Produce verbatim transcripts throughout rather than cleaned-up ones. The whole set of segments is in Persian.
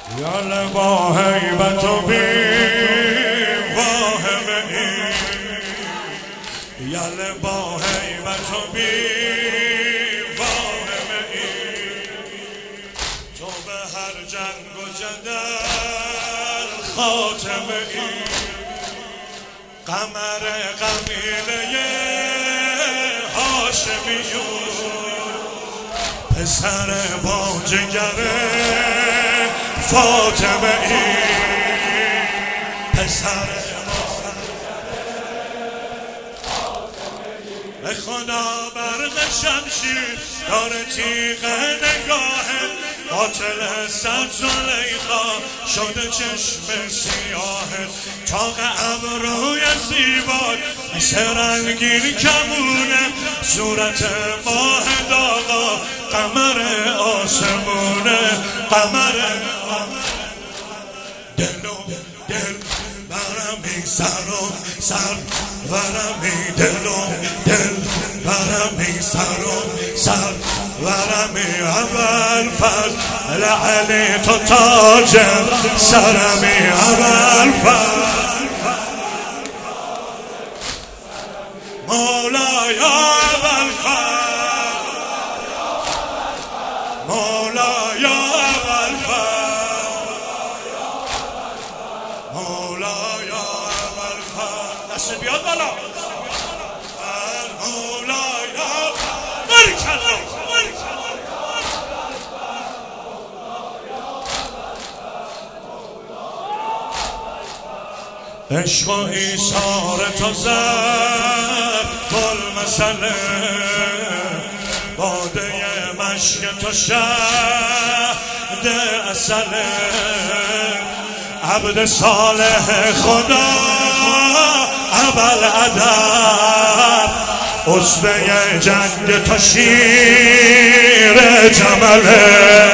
یاله با هیبت و بی واهمه ای، یاله با هیبت و بی واهمه ای، تو به هر جنگ و جدل خاتمه ای، قمر قبیله هاشمیون، پسر با جگر فاطمه ای، پسر به خدا برق شمشیر داره تیغ نگاهه، قاتل صد زلیخا شده چشم سیاهه، تاق ابروی زیباد مثل رنگین کمونه، صورت ماه داغا قمر آسمونه، قمر دل و دل برمی سر و سر ورمی، دل و دل برمی سر و سر ورمی، اول فضل علی تو تاج سرمی، اول فضل مولای اول فضل، مولای اول فضل، مولای اول فضل، دست بیاد بالا، مولای برکلا عشق و ایثار تو زد گل مسئله، باده مشک تو شهد اصله، عبد صالح خدا اول ادب، اسوه جنگ تو شیر جمله،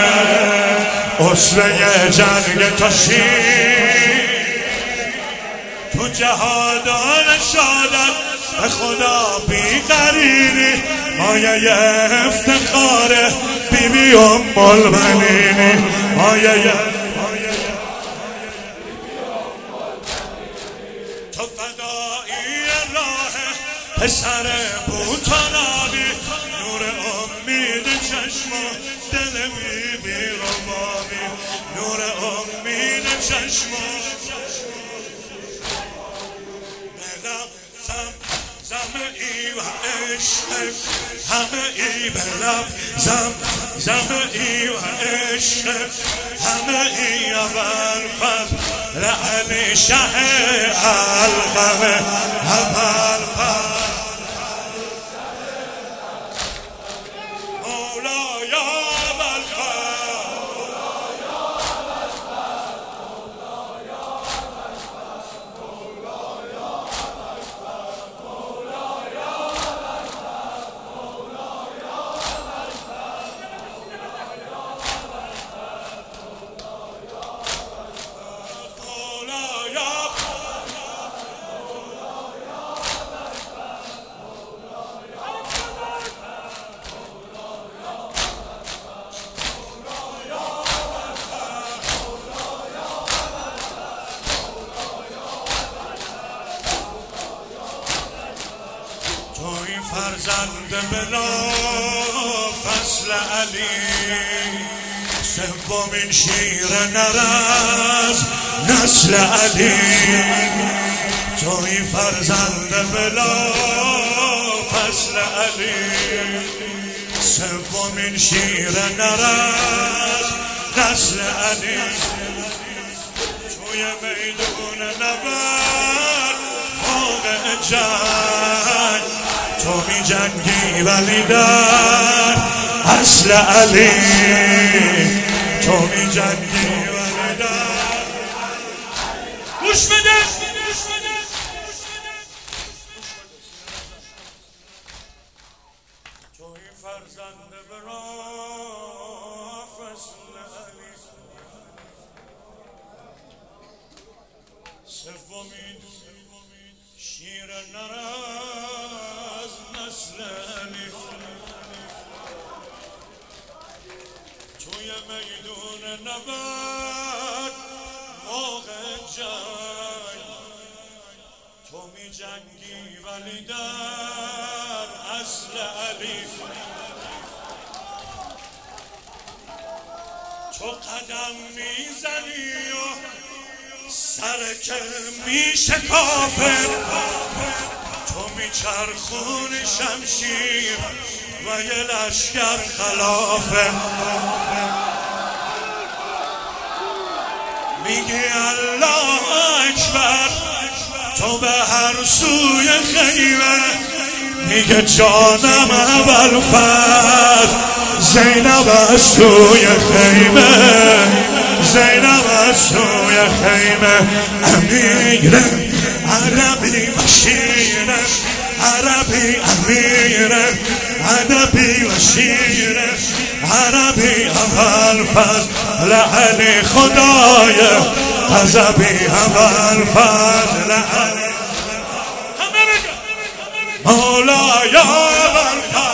اسوه جنگ تو شیر، تو جهادان شادت به خدا بی قرینی، مایه افتخار بی بی ام البنینی، مایه تو فدایی راه پسر بوتانابی، نور امید چشم و دل بی بی ربابی، نور امید چشم زم ای و عشق، همه ای بلب زم زم ای و عشق، همه ای اول فضل علی شه القمه، اول فضل مولای اول فضل، توی فرزند بلا فصل علی، سومین شیر نر از نسل علی، توی فرزند بلا فصل علی، سومین شیر نر از نسل علی، توی میدون نبرد موقع جنگ، تو می جنگی ولی در اصل علی، تو می جنگی ولی در گوش بده، توی فرزند برا فصل علی، سومین شیر نر از نسل علی، توی میدون نبرد موقع جنگ تو می جنگی ولی در اصل علی تو قدم میزنی و سر که میشکافه تو میچرخونی شمشیر و یه لشکر خلافه میگی الله اکبر تو به هر سوی خیمه میگه جانم ابوالفضل زینب از سوی خیمه زینب از سوی خیمه امیر عربی و شیره عربی امیر عربی و شیره عربی ابوالفضل علی خدای غضبی ابوالفضل علی مولای ابوالفضل